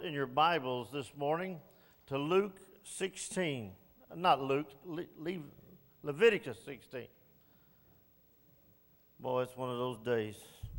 In your Bibles this morning to Luke 16. Not Luke, Leviticus 16. Boy, it's one of those days.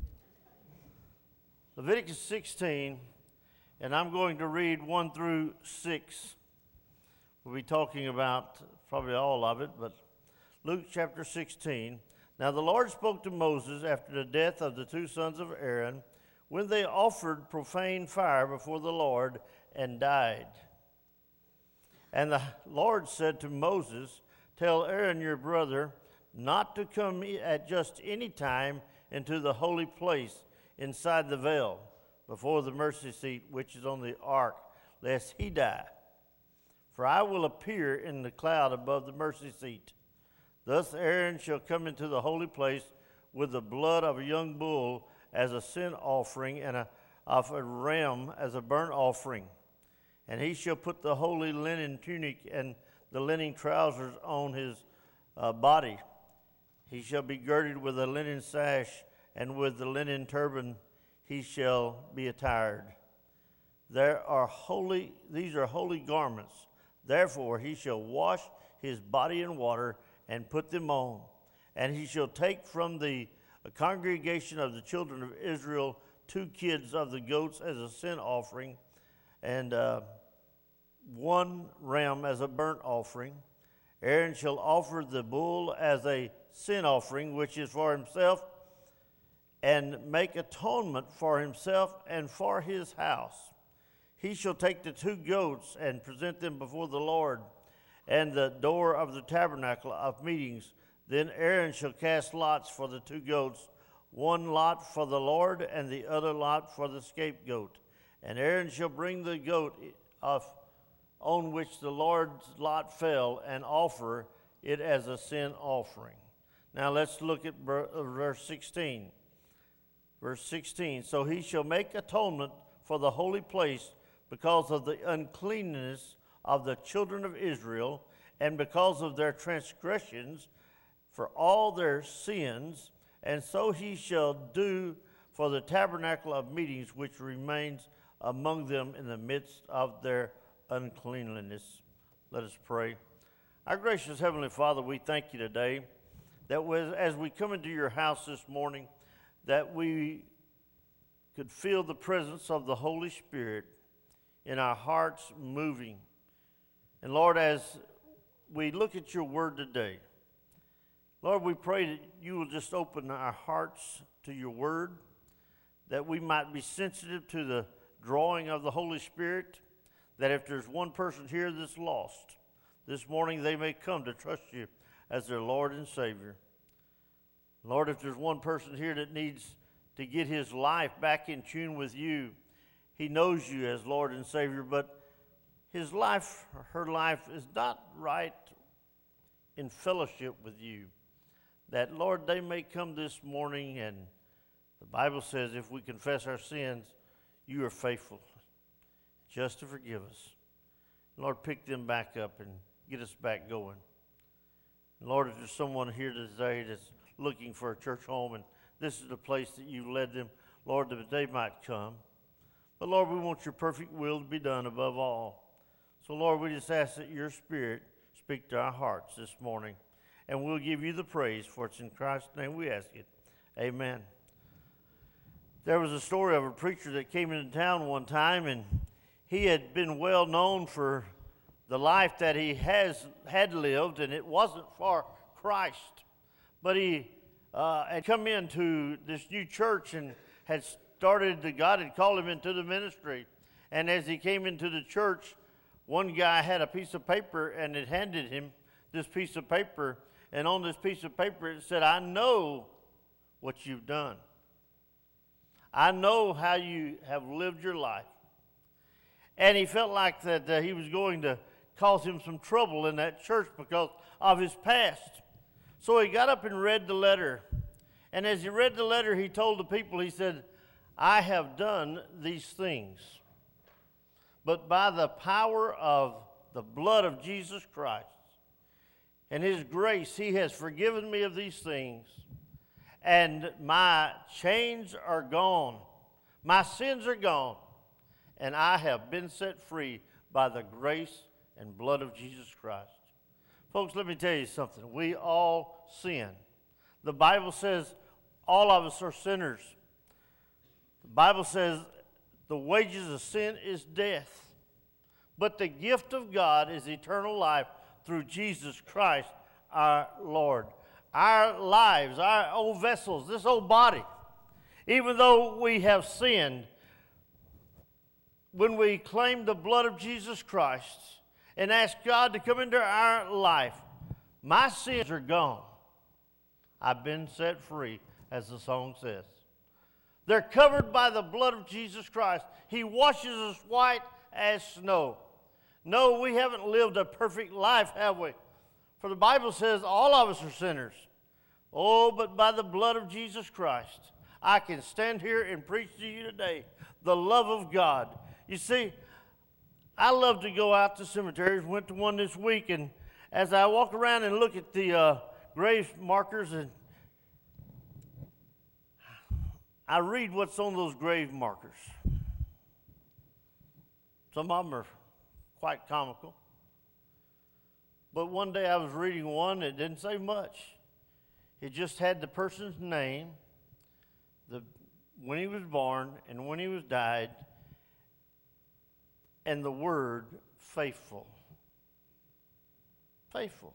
Leviticus 16, and I'm going to read 1 through 6. We'll be talking about probably all of it, but Luke chapter 16. Now the Lord spoke to Moses after the death of the two sons of Aaron, when they offered profane fire before the Lord and died. And the Lord said to Moses, tell Aaron your brother not to come at just any time into the holy place inside the veil before the mercy seat which is on the ark, lest he die. For I will appear in the cloud above the mercy seat. Thus Aaron shall come into the holy place with the blood of a young bull as a sin offering, and of a ram as a burnt offering. And he shall put the holy linen tunic and the linen trousers on his body. He shall be girded with a linen sash, and with the linen turban he shall be attired. These are holy garments. Therefore he shall wash his body in water and put them on. And he shall take from the congregation of the children of Israel 2 kids of the goats as a sin offering, and 1 ram as a burnt offering. Aaron shall offer the bull as a sin offering, which is for himself, and make atonement for himself and for his house. He shall take the 2 goats and present them before the Lord and the door of the tabernacle of meetings. Then Aaron shall cast lots for the 2 goats, 1 lot for the Lord and the other lot for the scapegoat. And Aaron shall bring the goat on which the Lord's lot fell and offer it as a sin offering. Now let's look at verse 16. Verse 16, so he shall make atonement for the holy place because of the uncleanness of the children of Israel and because of their transgressions, for all their sins, and so he shall do for the tabernacle of meetings which remains among them in the midst of their uncleanliness. Let us pray. Our gracious Heavenly Father, we thank you today that as we come into your house this morning, that we could feel the presence of the Holy Spirit in our hearts moving. And Lord, as we look at your word today, Lord, we pray that you will just open our hearts to your word, that we might be sensitive to the drawing of the Holy Spirit, that if there's one person here that's lost, this morning they may come to trust you as their Lord and Savior. Lord, if there's one person here that needs to get his life back in tune with you, he knows you as Lord and Savior, but his life, or her life, is not right in fellowship with you. That, Lord, they may come this morning, and the Bible says if we confess our sins, you are faithful, just to forgive us. Lord, pick them back up and get us back going. And Lord, if there's someone here today that's looking for a church home, and this is the place that you led them, Lord, that they might come. But Lord, we want your perfect will to be done above all. So Lord, we just ask that your Spirit speak to our hearts this morning. And we'll give you the praise, for it's in Christ's name we ask it. Amen. There was a story of a preacher that came into town one time, and he had been well known for the life that he had lived, and it wasn't for Christ. But he had come into this new church and had God had called him into the ministry. And as he came into the church, one guy had a piece of paper and had handed him this piece of paper. And on this piece of paper it said, I know what you've done. I know how you have lived your life. And he felt like that he was going to cause him some trouble in that church because of his past. So he got up and read the letter. And as he read the letter, he told the people, he said, I have done these things, but by the power of the blood of Jesus Christ and his grace, he has forgiven me of these things, and my chains are gone. My sins are gone, and I have been set free by the grace and blood of Jesus Christ. Folks, let me tell you something. We all sin. The Bible says all of us are sinners. The Bible says the wages of sin is death. But the gift of God is eternal life through Jesus Christ our Lord. Our lives, our old vessels, this old body, even though we have sinned, when we claim the blood of Jesus Christ and ask God to come into our life, my sins are gone. I've been set free, as the song says. They're covered by the blood of Jesus Christ. He washes us white as snow. No, we haven't lived a perfect life, have we? For the Bible says all of us are sinners. Oh, but by the blood of Jesus Christ, I can stand here and preach to you today the love of God. You see, I love to go out to cemeteries. Went to one this week, and as I walk around and look at the grave markers, and I read what's on those grave markers. Some of them are quite comical. But one day I was reading one that didn't say much. It just had the person's name, when he was born and when he was died, and the word faithful. Faithful.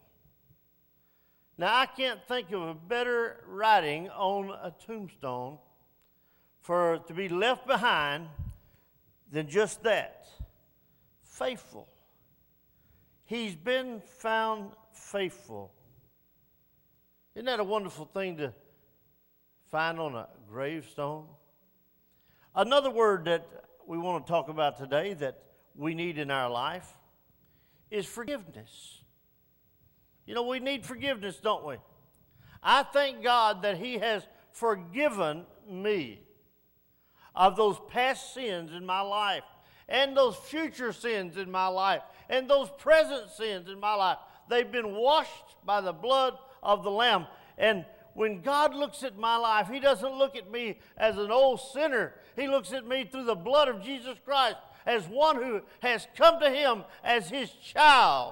Now, I can't think of a better writing on a tombstone for to be left behind than just that. Faithful. He's been found faithful. Isn't that a wonderful thing to find on a gravestone? Another word that we want to talk about today that we need in our life is forgiveness. You know, we need forgiveness, don't we? I thank God that He has forgiven me of those past sins in my life, and those future sins in my life, and those present sins in my life. They've been washed by the blood of the Lamb. And when God looks at my life, He doesn't look at me as an old sinner. He looks at me through the blood of Jesus Christ as one who has come to Him as His child.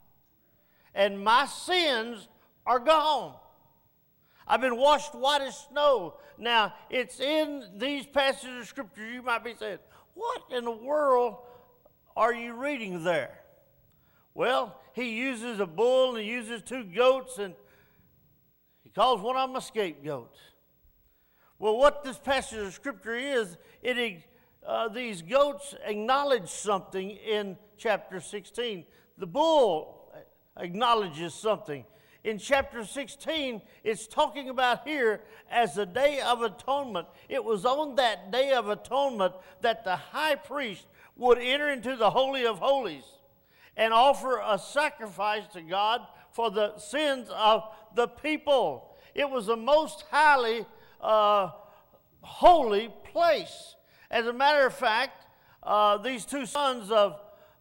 And my sins are gone. I've been washed white as snow. Now, it's in these passages of Scripture. You might be saying, what in the world are you reading there? Well, He uses a bull and He uses 2 goats, and He calls one of them a scapegoat. Well, what this passage of Scripture is, these goats acknowledge something in chapter 16. The bull acknowledges something. In chapter 16, it's talking about here as the Day of Atonement. It was on that Day of Atonement that the high priest would enter into the Holy of Holies and offer a sacrifice to God for the sins of the people. It was the most highly holy place. As a matter of fact, these 2 sons of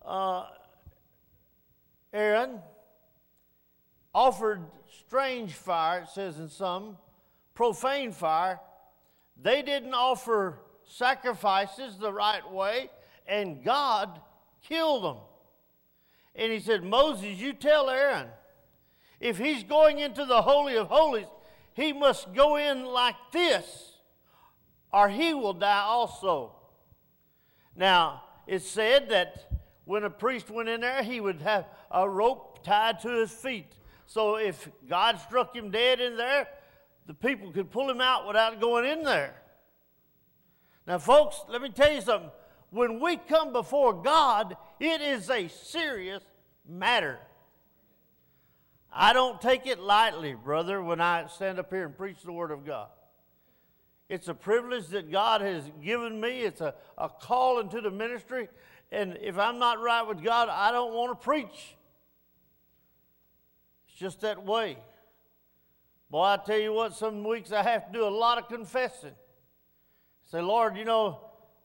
Aaron offered strange fire, it says in some, profane fire. They didn't offer sacrifices the right way, and God killed them. And He said, Moses, you tell Aaron, if he's going into the Holy of Holies, he must go in like this, or he will die also. Now, it's said that when a priest went in there, he would have a rope tied to his feet. So if God struck him dead in there, the people could pull him out without going in there. Now, folks, let me tell you something. When we come before God, it is a serious matter. I don't take it lightly, brother, when I stand up here and preach the Word of God. It's a privilege that God has given me. It's a call into the ministry. And if I'm not right with God, I don't want to preach. It's just that way. Boy, I tell you what, some weeks I have to do a lot of confessing. Say, Lord, you know,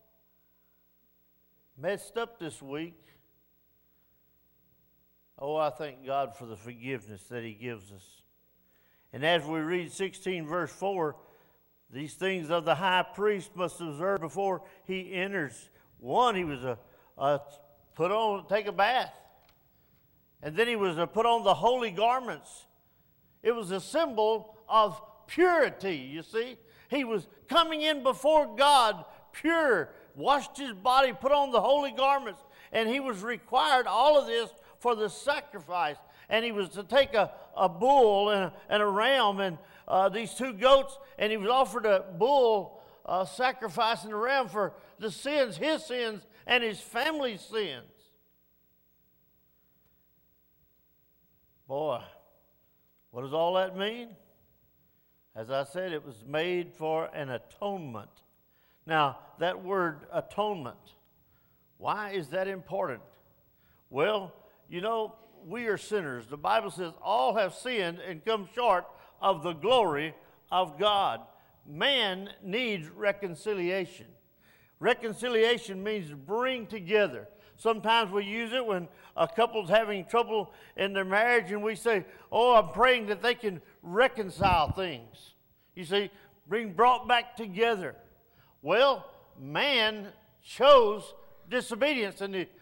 messed up this week. Oh, I thank God for the forgiveness that He gives us. And as we read 16 verse 4, these things of the high priest must observe before he enters. One, he was take a bath. And then he was put on the holy garments. It was a symbol of purity, you see. He was coming in before God pure, washed his body, put on the holy garments, and he was required all of this for the sacrifice. And he was to take a bull and a ram and these two goats, and he was offered a bull sacrifice and a ram for the sins, his sins, and his family's sins. Boy, what does all that mean? As I said, it was made for an atonement. Now, that word atonement, why is that important? Well, you know, we are sinners. The Bible says all have sinned and come short of the glory of God. Man needs reconciliation. Reconciliation means to bring together. Sometimes we use it when a couple's having trouble in their marriage and we say, oh, I'm praying that they can reconcile things. You see, brought back together. Well, man chose disobedience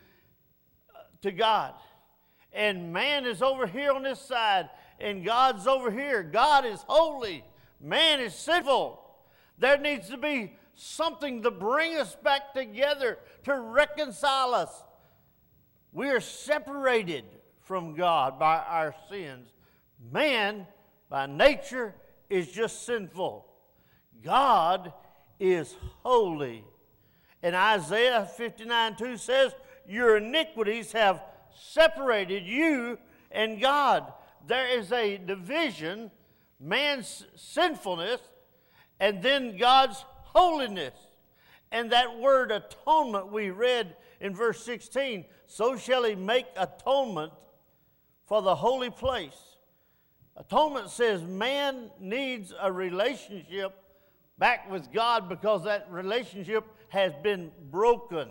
to God. And man is over here on this side and God's over here. God is holy. Man is sinful. There needs to be something to bring us back together, to reconcile us. We are separated from God by our sins. Man, by nature, is just sinful. God is holy. And Isaiah 59:2 says, your iniquities have separated you and God. There is a division, man's sinfulness, and then God's holiness. And that word atonement we read in verse 16, so shall he make atonement for the holy place. Atonement says man needs a relationship back with God because that relationship has been broken.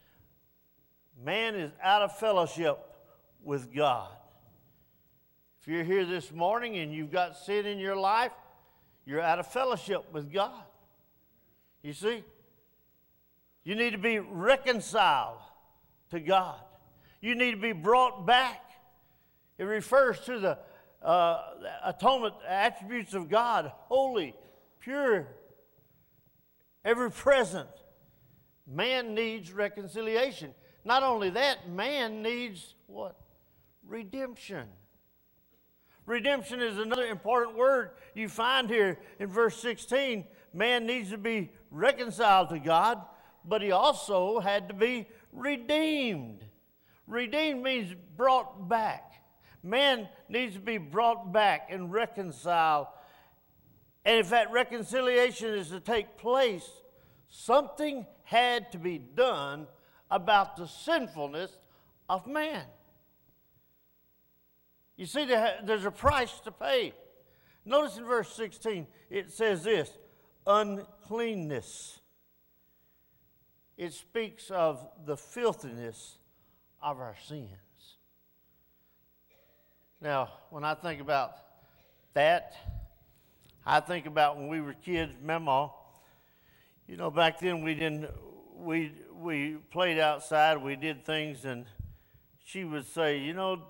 Man is out of fellowship with God. If you're here this morning and you've got sin in your life, you're out of fellowship with God. You see? You need to be reconciled to God. You need to be brought back. It refers to the atonement attributes of God: holy, pure, ever present. Man needs reconciliation. Not only that, man needs what? Redemption. Redemption is another important word you find here in verse 16. Man needs to be reconciled to God, but he also had to be redeemed. Redeemed means brought back. Man needs to be brought back and reconciled. And if that reconciliation is to take place, something had to be done about the sinfulness of man. You see, there's a price to pay. Notice in verse 16, it says this, uncleanness. It speaks of the filthiness of our sins. Now, when I think about that, I think about when we were kids, Mama. You know, back then we played outside, we did things, and she would say, you know,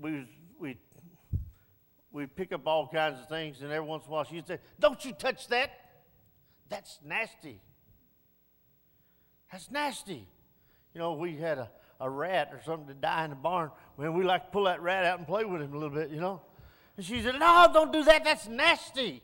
we'd pick up all kinds of things, and every once in a while she'd say, don't you touch that. That's nasty. That's nasty. You know, we had a rat or something to die in the barn. Man, we like to pull that rat out and play with him a little bit, you know. And she said, no, don't do that. That's nasty.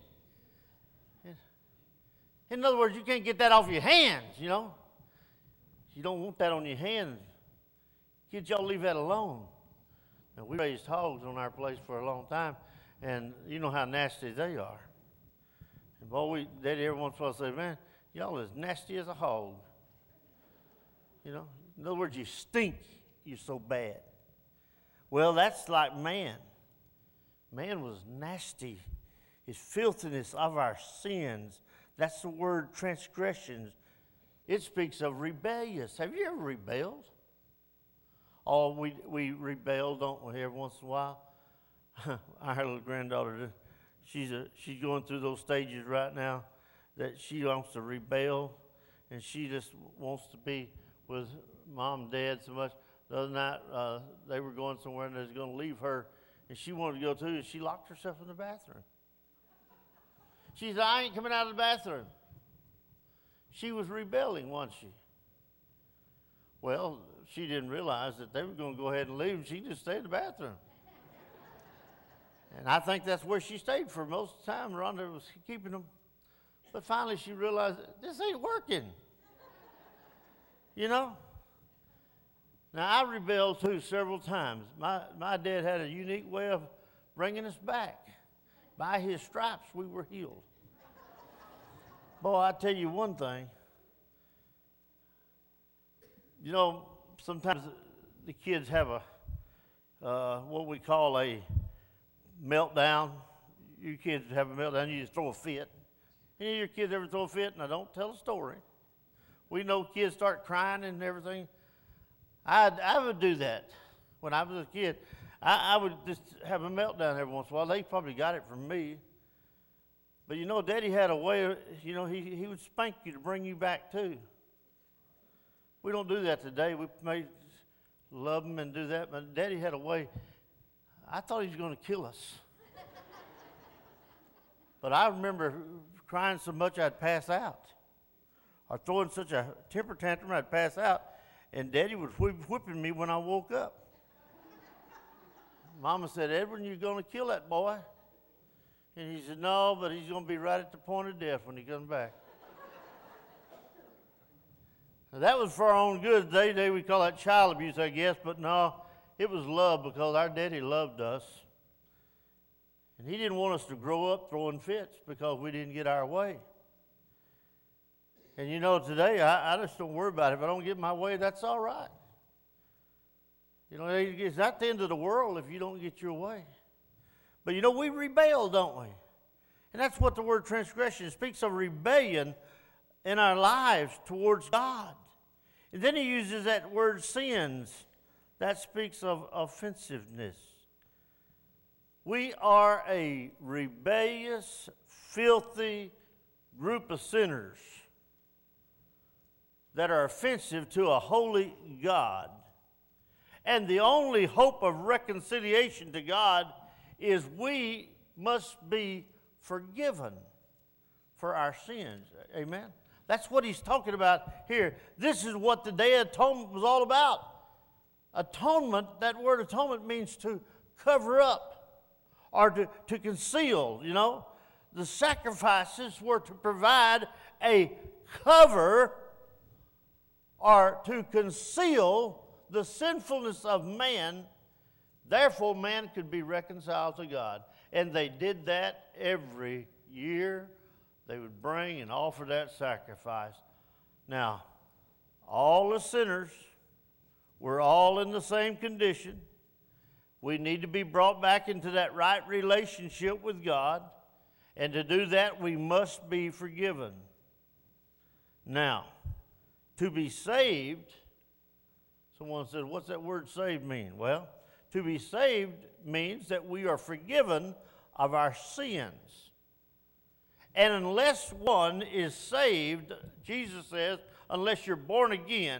In other words, you can't get that off your hands, you know. You don't want that on your hands. Kids, y'all leave that alone. Now, we raised hogs on our place for a long time, and you know how nasty they are. And boy, Daddy every once in a while say, man, y'all as nasty as a hog. You know, in other words, you stink. You're so bad. Well, that's like man. Man was nasty. His filthiness of our sins. That's the word transgressions. It speaks of rebellious. Have you ever rebelled? Oh, we rebel, don't we, every once in a while? Our little granddaughter, she's going through those stages right now that she wants to rebel, and she just wants to be with Mom and Dad so much. The other night, they were going somewhere, and they was going to leave her, and she wanted to go too, and she locked herself in the bathroom. She said, I ain't coming out of the bathroom. She was rebelling, wasn't she? Well, she didn't realize that they were going to go ahead and leave, and she just stayed in the bathroom. And I think that's where she stayed for most of the time. Rhonda was keeping them. But finally she realized, this ain't working. You know? Now, I rebelled too several times. My dad had a unique way of bringing us back. By his stripes, we were healed. Boy, I tell you one thing. You know, sometimes the kids have what we call a meltdown. You kids have a meltdown, you just throw a fit. Any of your kids ever throw a fit? Now, don't tell a story. We know kids start crying and everything. I would do that when I was a kid. I would just have a meltdown every once in a while. They probably got it from me. But you know, Daddy had a way, you know, he would spank you to bring you back too. We don't do that today. We may love him and do that, but Daddy had a way. I thought he was going to kill us. But I remember crying so much I'd pass out. Or throwing such a temper tantrum I'd pass out. And Daddy was whipping me when I woke up. Mama said, Edwin, you're going to kill that boy. And he said, no, but he's going to be right at the point of death when he comes back. Now, that was for our own good. Today we call that child abuse, I guess. But no, it was love because our daddy loved us. And he didn't want us to grow up throwing fits because we didn't get our way. And you know, today, I just don't worry about it. If I don't get my way, that's all right. You know, it's not the end of the world if you don't get your way. But you know, we rebel, don't we? And that's what the word transgression speaks of, rebellion in our lives towards God. And then he uses that word sins. That speaks of offensiveness. We are a rebellious, filthy group of sinners that are offensive to a holy God. And the only hope of reconciliation to God is we must be forgiven for our sins. Amen? That's what he's talking about here. This is what the Day of Atonement was all about. Atonement, that word atonement means to cover up or to conceal, you know. The sacrifices were to provide a cover or to conceal the sinfulness of man. Therefore, man could be reconciled to God. And they did that every year. They would bring and offer that sacrifice. Now, all the sinners were all in the same condition. We need to be brought back into that right relationship with God. And to do that, we must be forgiven. Now, to be saved, someone said, what's that word saved mean? Well, to be saved means that we are forgiven of our sins. And unless one is saved, Jesus says, unless you're born again,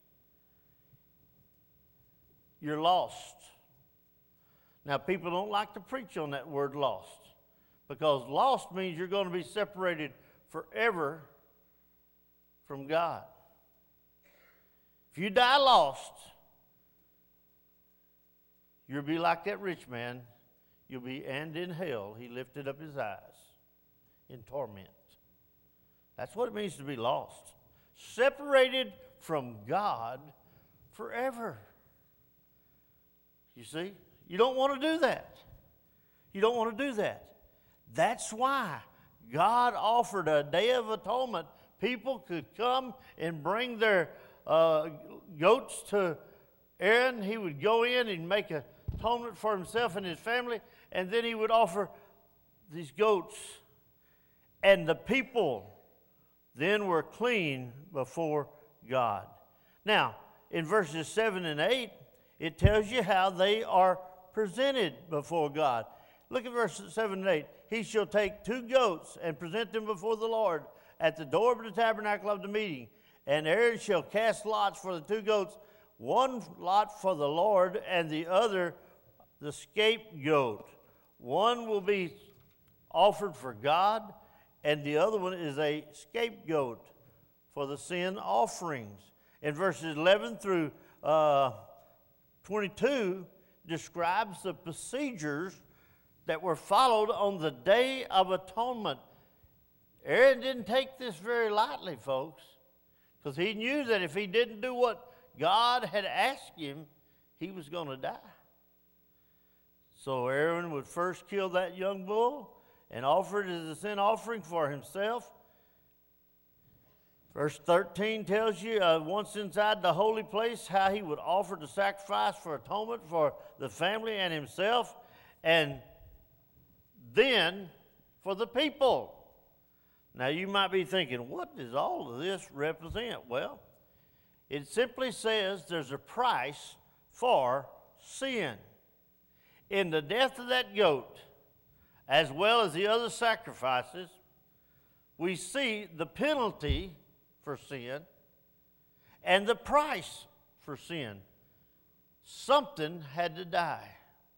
you're lost. Now, people don't like to preach on that word lost, because lost means you're going to be separated forever from God. If you die lost, you'll be like that rich man. You'll be, and in hell, he lifted up his eyes in torment. That's what it means to be lost. Separated from God forever. You see? You don't want to do that. You don't want to do that. That's why God offered a Day of Atonement. People could come and bring their goats to Aaron. He would go in and make an atonement for himself and his family, and then he would offer these goats. And the people then were clean before God. Now, in verses 7 and 8, it tells you how they are presented before God. Look at verses 7 and 8. He shall take 2 goats and present them before the Lord at the door of the tabernacle of the meeting. And Aaron shall cast lots for the two goats, one lot for the Lord, and the other the scapegoat. One will be offered for God, and the other one is a scapegoat for the sin offerings. In verses 11 through 22 describes the procedures that were followed on the Day of Atonement. Aaron didn't take this very lightly, folks, because he knew that if he didn't do what God had asked him, he was going to die. So Aaron would first kill that young bull and offer it as a sin offering for himself. Verse 13 tells you once inside the holy place how he would offer the sacrifice for atonement for the family and himself, and then for the people. Now you might be thinking, what does all of this represent? Well, it simply says there's a price for sin. In the death of that goat, as well as the other sacrifices, we see the penalty for sin and the price for sin. Something had to die.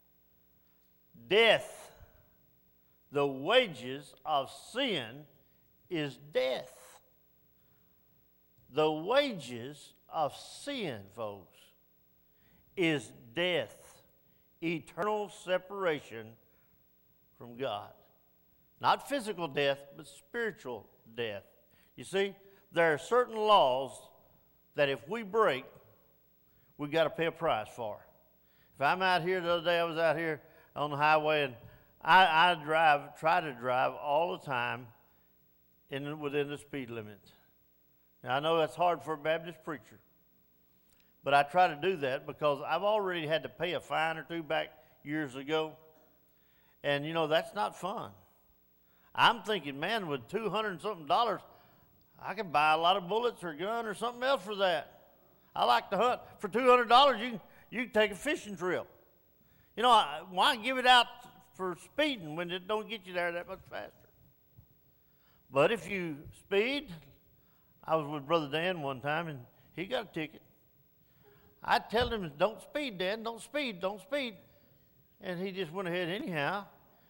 Death, the wages of sin, is death. The wages of sin, folks, is death, eternal separation from God. Not physical death, but spiritual death. You see, there are certain laws that if we break, we got to pay a price for. If I'm out here, the other day I was out here on the highway, and I try to drive all the time within the speed limit. Now, I know that's hard for a Baptist preacher, but I try to do that because I've already had to pay a fine or two back years ago, and you know, that's not fun. I'm thinking, man, with $200 and something, I could buy a lot of bullets or a gun or something else for that. I like to hunt. For $200, you can take a fishing trip. You know, why give it out for speeding when it don't get you there that much faster? But if you speed, I was with Brother Dan one time, and he got a ticket. I tell him, don't speed, Dan, don't speed, don't speed. And he just went ahead anyhow.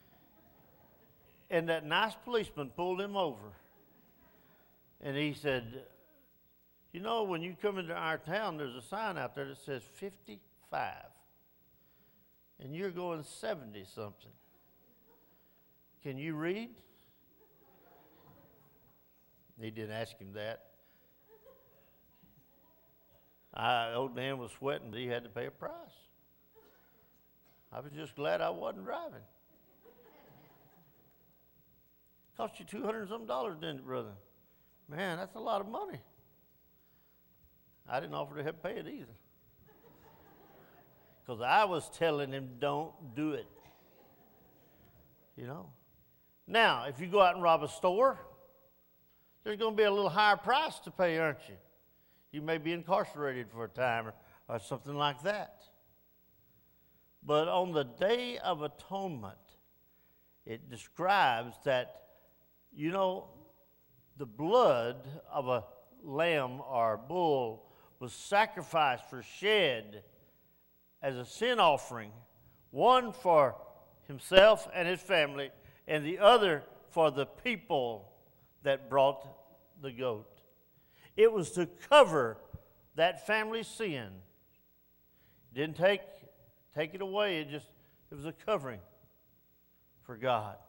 And that nice policeman pulled him over. And he said, you know, when you come into our town, there's a sign out there that says 55. And you're going 70-something. Can you read? He didn't ask him that. Old Dan was sweating, but he had to pay a price. I was just glad I wasn't driving. Cost you $200 and something, didn't it, brother? Man, that's a lot of money. I didn't offer to help pay it either. Because I was telling him, don't do it. You know? Now, if you go out and rob a store, there's going to be a little higher price to pay, aren't you? You may be incarcerated for a time or something like that. But on the Day of Atonement, it describes that, you know, the blood of a lamb or bull was sacrificed or shed as a sin offering, one for himself and his family, and the other for the people that brought the goat. It was to cover that family's sin. Didn't take it away. It was a covering for God.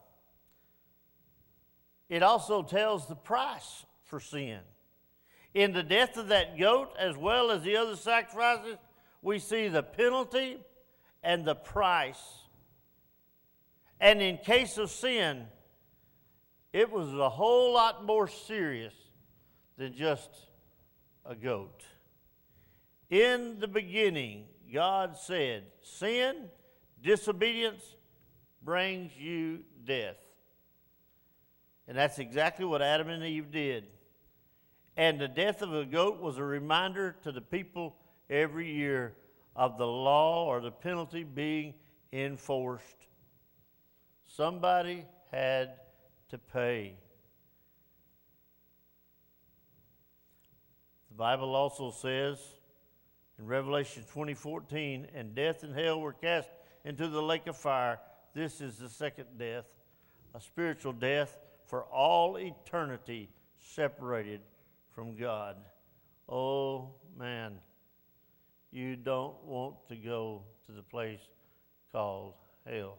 It also tells the price for sin. In the death of that goat, as well as the other sacrifices, we see the penalty and the price. And in case of sin, it was a whole lot more serious than just a goat. In the beginning, God said, sin, disobedience, brings you death. And that's exactly what Adam and Eve did. And the death of a goat was a reminder to the people every year of the law or the penalty being enforced. Somebody had to pay. Bible also says in Revelation 20:14, and death and hell were cast into the lake of fire. This is the second death, a spiritual death for all eternity separated from God. Oh, man, you don't want to go to the place called hell.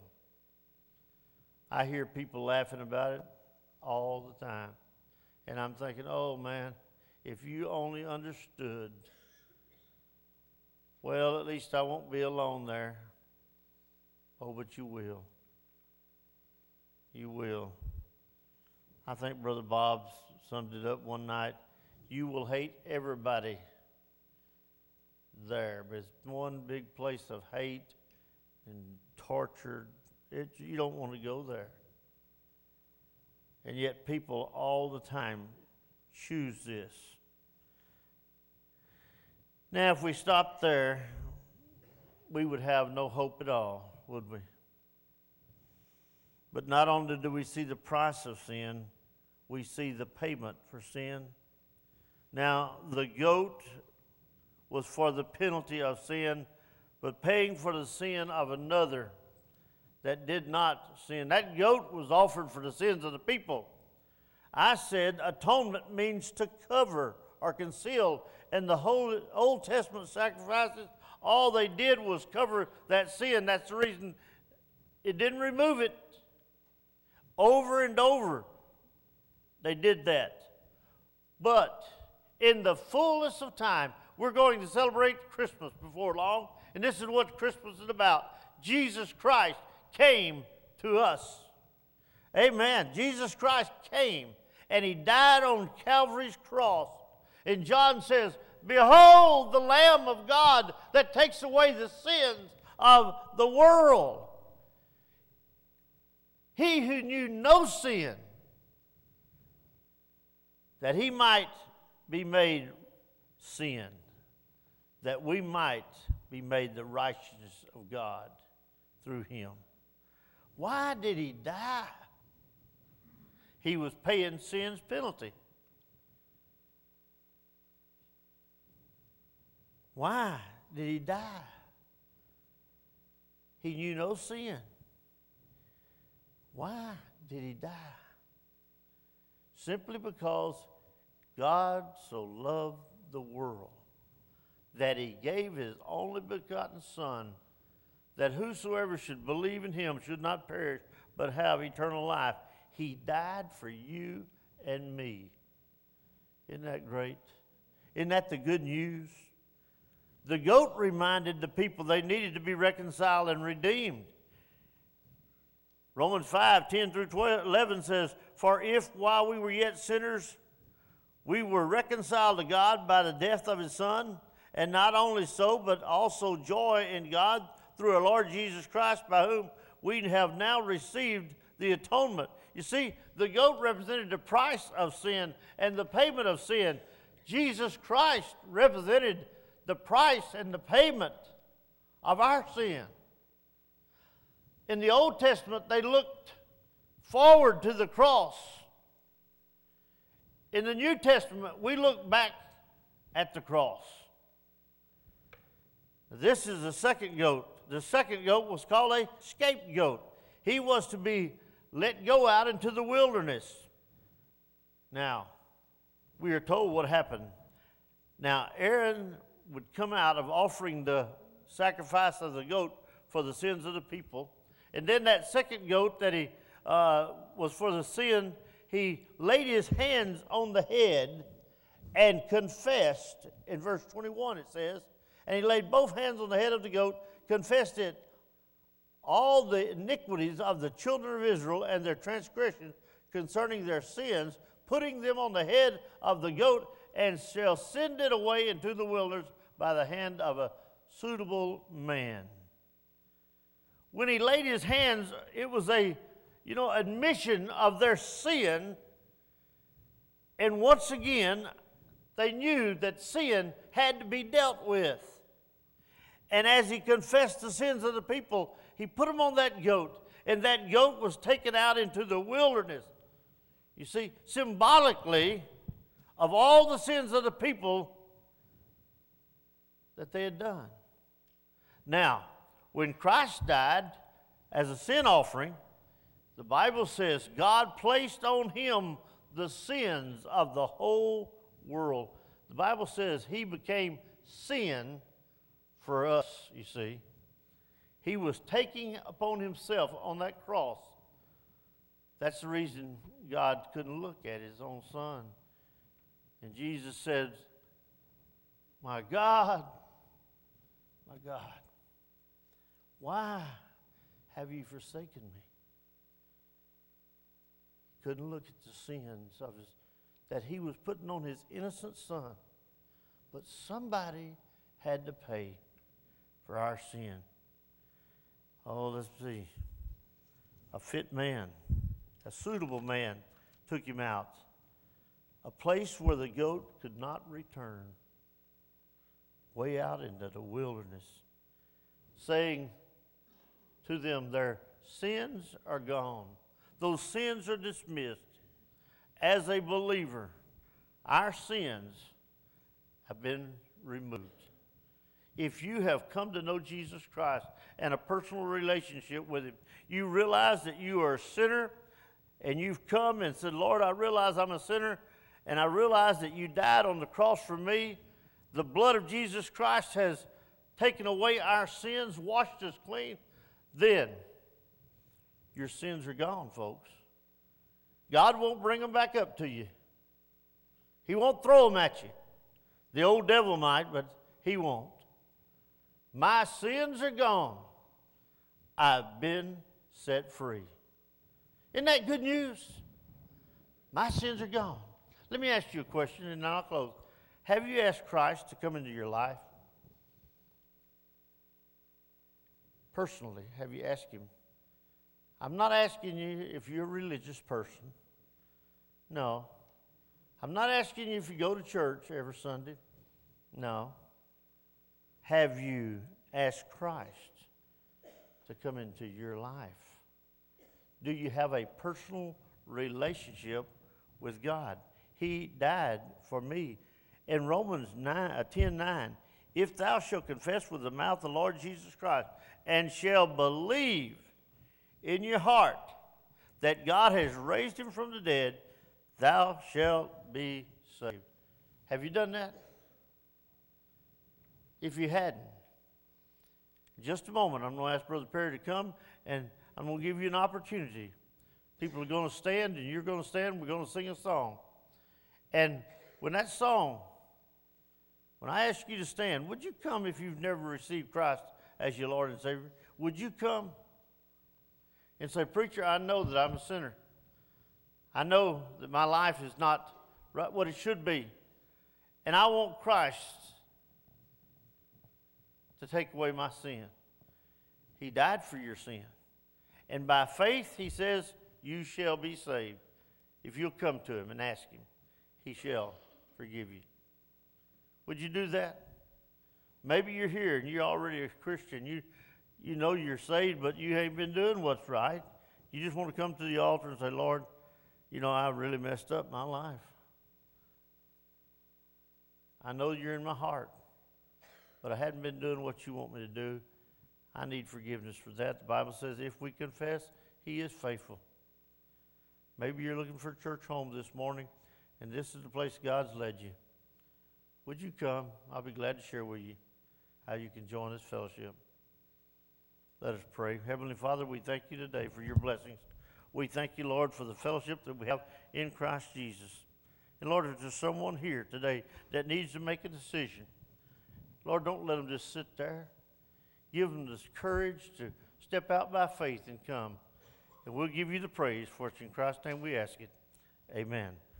I hear people laughing about it all the time. And I'm thinking, oh, man, if you only understood, well, at least I won't be alone there. Oh, but you will. You will. I think Brother Bob summed it up one night. You will hate everybody there. But it's one big place of hate and torture. You don't want to go there. And yet people all the time choose this. Now, if we stopped there, we would have no hope at all, would we? But not only do we see the price of sin, we see the payment for sin. Now, the goat was for the penalty of sin, but paying for the sin of another that did not sin. That goat was offered for the sins of the people. I said atonement means to cover or conceal. And the whole Old Testament sacrifices, all they did was cover that sin. That's the reason it didn't remove it. Over and over, they did that. But in the fullness of time, we're going to celebrate Christmas before long. And this is what Christmas is about. Jesus Christ came to us. Amen. Jesus Christ came and he died on Calvary's cross. And John says, behold the Lamb of God that takes away the sins of the world. He who knew no sin, that he might be made sin, that we might be made the righteousness of God through him. Why did he die? He was paying sin's penalty. Why did he die? He knew no sin. Why did he die? Simply because God so loved the world that he gave his only begotten Son, that whosoever should believe in him should not perish, but have eternal life. He died for you and me. Isn't that great? Isn't that the good news? The goat reminded the people they needed to be reconciled and redeemed. Romans 5:10-11 says, for if while we were yet sinners, we were reconciled to God by the death of his Son, and not only so, but also joy in God through our Lord Jesus Christ, by whom we have now received the atonement. You see, the goat represented the price of sin and the payment of sin. Jesus Christ represented the price and the payment of our sin. In the Old Testament, they looked forward to the cross. In the New Testament, we look back at the cross. This is the second goat. The second goat was called a scapegoat. He was to be let go out into the wilderness. Now, we are told what happened. Now, Aaron would come out of offering the sacrifice of the goat for the sins of the people. And then that second goat that he was for the sin, he laid his hands on the head and confessed. In verse 21 it says, and he laid both hands on the head of the goat, confessed it, all the iniquities of the children of Israel and their transgressions concerning their sins, putting them on the head of the goat, and shall send it away into the wilderness by the hand of a suitable man. When he laid his hands, it was a, admission of their sin. And once again, they knew that sin had to be dealt with. And as he confessed the sins of the people, he put them on that goat. And that goat was taken out into the wilderness. You see, symbolically, of all the sins of the people, that they had done. Now, when Christ died as a sin offering, the Bible says God placed on him the sins of the whole world. The Bible says he became sin for us, you see. He was taking upon himself on that cross. That's the reason God couldn't look at his own son. And Jesus said, my God, why have you forsaken me? He couldn't look at the sins of his, that he was putting on his innocent son. But somebody had to pay for our sin. Oh, let's see. A fit man, a suitable man took him out. A place where the goat could not return. Way out into the wilderness. Saying to them, their sins are gone. Those sins are dismissed. As a believer, our sins have been removed. If you have come to know Jesus Christ and a personal relationship with him, you realize that you are a sinner, and you've come and said, Lord, I realize I'm a sinner, and I realize that you died on the cross for me. The blood of Jesus Christ has taken away our sins, washed us clean. Then your sins are gone, folks. God won't bring them back up to you. He won't throw them at you. The old devil might, but he won't. My sins are gone. I've been set free. Isn't that good news? My sins are gone. Let me ask you a question, and then I'll close. Have you asked Christ to come into your life? Personally, have you asked him? I'm not asking you if you're a religious person. No. I'm not asking you if you go to church every Sunday. No. Have you asked Christ to come into your life? Do you have a personal relationship with God? He died for me. In Romans 10:9, if thou shalt confess with the mouth the Lord Jesus Christ and shall believe in your heart that God has raised him from the dead, thou shalt be saved. Have you done that? If you hadn't, in just a moment, I'm going to ask Brother Perry to come, and I'm going to give you an opportunity. People are going to stand, and you're going to stand. We're going to sing a song. And when that song, when I ask you to stand, would you come if you've never received Christ as your Lord and Savior? Would you come and say, Preacher, I know that I'm a sinner. I know that my life is not right what it should be. And I want Christ to take away my sin. He died for your sin. And by faith, he says, you shall be saved. If you'll come to him and ask him, he shall forgive you. Would you do that? Maybe you're here and you're already a Christian. You know you're saved, but you ain't been doing what's right. You just want to come to the altar and say, Lord, you know, I really messed up my life. I know you're in my heart, but I hadn't been doing what you want me to do. I need forgiveness for that. The Bible says if we confess, he is faithful. Maybe you're looking for a church home this morning, and this is the place God's led you. Would you come? I'll be glad to share with you how you can join this fellowship. Let us pray. Heavenly Father, we thank you today for your blessings. We thank you, Lord, for the fellowship that we have in Christ Jesus. And Lord, if there's someone here today that needs to make a decision, Lord, don't let them just sit there. Give them this courage to step out by faith and come. And we'll give you the praise, for it's in Christ's name we ask it. Amen.